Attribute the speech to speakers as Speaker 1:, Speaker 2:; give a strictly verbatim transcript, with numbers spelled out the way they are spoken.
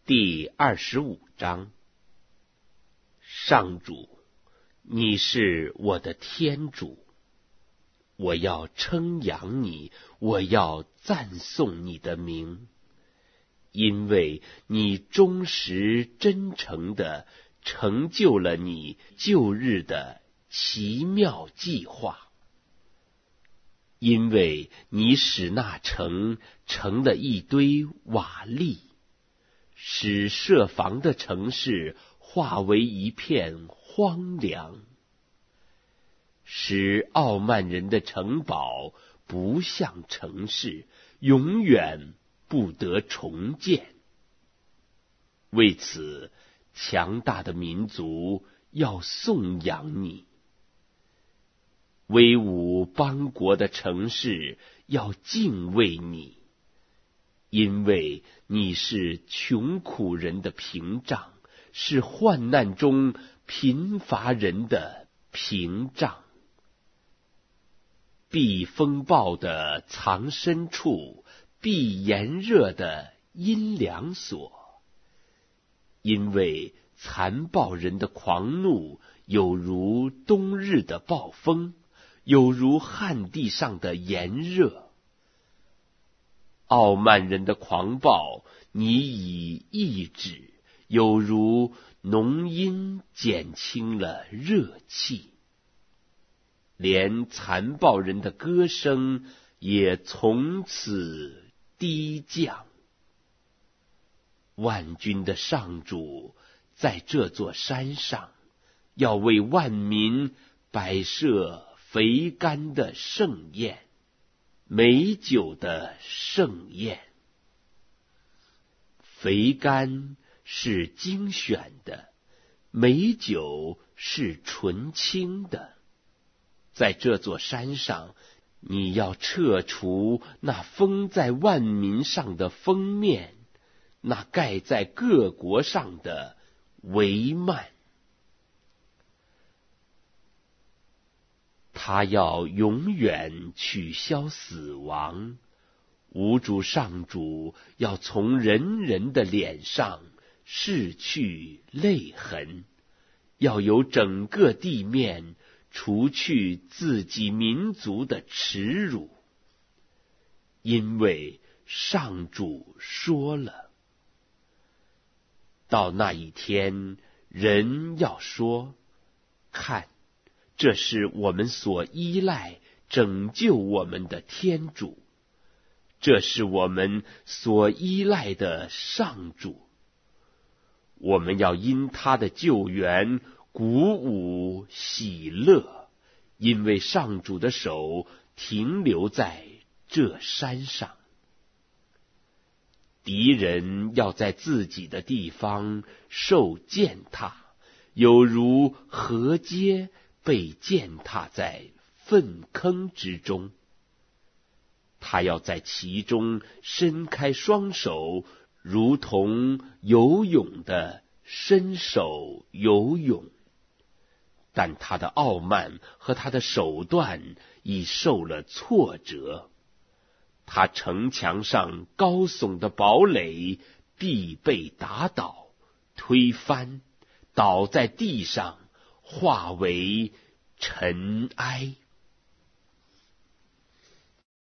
Speaker 1: 第二十五章。上主，你是我的天主，我要称扬你，我要赞颂你的名，因为你忠实真诚地成就了你旧日的奇妙计划。因为你使那城成了一堆瓦砾，使设防的城市化为一片荒凉，使傲慢人的城堡不像城市，永远不得重建。为此，强大的民族要颂扬你，威武邦国的城市要敬畏你，因为你是穷苦人的屏障，是患难中贫乏人的屏障，避风暴的藏身处，避炎热的阴凉所。因为残暴人的狂怒有如冬日的暴风，有如旱地上的炎热。傲慢人的狂暴你已抑制，有如浓阴减轻了热气。连残暴人的歌声也从此低降。万军的上主在这座山上，要为万民摆设肥甘的盛宴，美酒的盛宴。肥甘是精选的，美酒是纯清的。在这座山上，你要撤除那封在万民上的封面，那盖在各国上的帷幔。他要永远取消死亡，无主上主要从人人的脸上拭去泪痕，要由整个地面除去自己民族的耻辱。因为上主说了，到那一天，人要说，看，这是我们所依赖拯救我们的天主，这是我们所依赖的上主。我们要因他的救援鼓舞喜乐，因为上主的手停留在这山上。敌人要在自己的地方受践踏，有如河街被践踏在粪坑之中。他要在其中伸开双手，如同游泳的伸手游泳。但他的傲慢和他的手段已受了挫折，他城墙上高耸的堡垒必被打倒、推翻，倒在地上，化为尘埃。